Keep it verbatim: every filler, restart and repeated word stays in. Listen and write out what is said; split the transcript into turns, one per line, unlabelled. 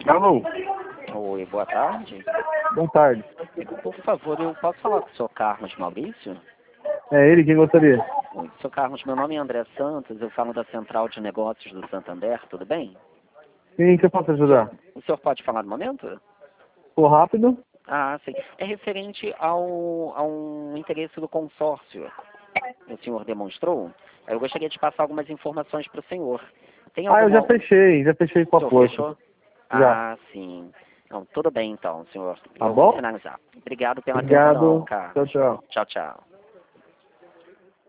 Alô?
Oi, boa tarde.
Boa tarde.
Por favor, eu posso falar com o senhor Carlos Maurício?
É ele quem gostaria?
Oi, senhor Carlos, meu nome é André Santos, eu falo da Central de Negócios do Santander, tudo bem?
Quem que eu posso ajudar?
O senhor pode falar no momento?
For rápido?
Ah, sim. É referente ao, a um interesse do consórcio que o senhor demonstrou. Eu gostaria de passar algumas informações para o senhor. Tem
Ah, eu já
alguma...
fechei, já fechei com
O
a
senhor
Porto.
fechou?
Já.
Ah, sim. Não, tudo bem então, senhor.
Tá
Eu vou
bom?
finalizar. Obrigado pela atenção,
Obrigado.
Carlos.
Tchau, tchau.
Tchau, tchau.